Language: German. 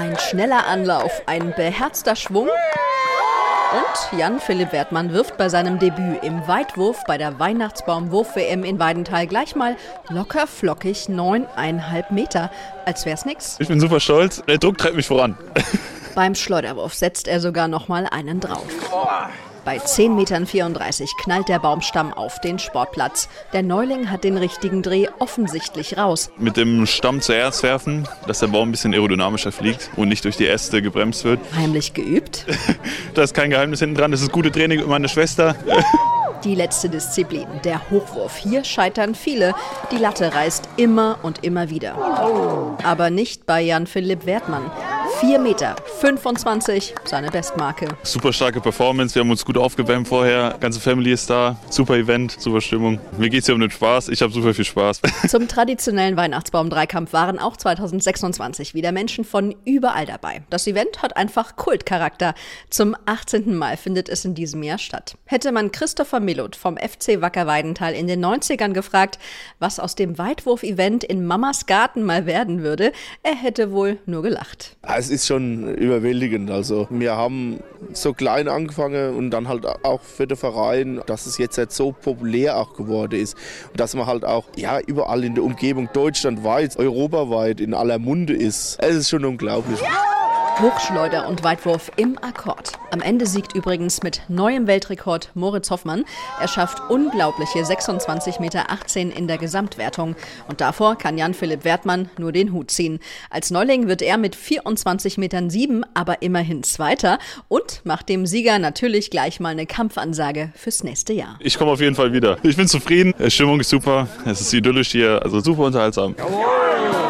Ein schneller Anlauf, ein beherzter Schwung. Und Jan-Philipp Wertmann wirft bei seinem Debüt im Weitwurf bei der Weihnachtsbaum-Wurf-WM in Weidenthal gleich mal locker flockig 9,5 Meter. Als wär's nix. Ich bin super stolz. Der Druck treibt mich voran. Beim Schleuderwurf setzt er sogar noch mal einen drauf. Bei 10,34 Metern knallt der Baumstamm auf den Sportplatz. Der Neuling hat den richtigen Dreh offensichtlich raus. Mit dem Stamm zuerst werfen, dass der Baum ein bisschen aerodynamischer fliegt und nicht durch die Äste gebremst wird. Heimlich geübt. Da ist kein Geheimnis hinten dran. Das ist gute Training mit meiner Schwester. Die letzte Disziplin, der Hochwurf. Hier scheitern viele. Die Latte reißt immer und immer wieder. Aber nicht bei Jan-Philipp Wertmann. 4,25 Meter, seine Bestmarke. Super starke Performance, wir haben uns gut aufgewärmt vorher. Ganze Family ist da, super Event, super Stimmung. Mir geht es hier um den Spaß, ich habe super viel Spaß. Zum traditionellen Weihnachtsbaum-Dreikampf waren auch 2026 wieder Menschen von überall dabei. Das Event hat einfach Kultcharakter. Zum 18. Mal findet es in diesem Jahr statt. Hätte man Christopher Millot vom FC Wacker Weidenthal in den 90ern gefragt, was aus dem Weitwurf-Event in Mamas Garten mal werden würde, er hätte wohl nur gelacht. Es ist schon überwältigend. Also wir haben so klein angefangen und dann halt auch für den Verein, dass es jetzt halt so populär auch geworden ist. Und dass man halt auch überall in der Umgebung deutschlandweit, europaweit in aller Munde ist. Es ist schon unglaublich. Hochschleuder und Weitwurf im Akkord. Am Ende siegt übrigens mit neuem Weltrekord Moritz Hoffmann. Er schafft unglaubliche 26,18 Meter in der Gesamtwertung. Und davor kann Jan-Philipp Wertmann nur den Hut ziehen. Als Neuling wird er mit 24,7 Metern aber immerhin Zweiter und macht dem Sieger natürlich gleich mal eine Kampfansage fürs nächste Jahr. Ich komme auf jeden Fall wieder. Ich bin zufrieden, die Stimmung ist super, es ist idyllisch hier, also super unterhaltsam. Jawohl.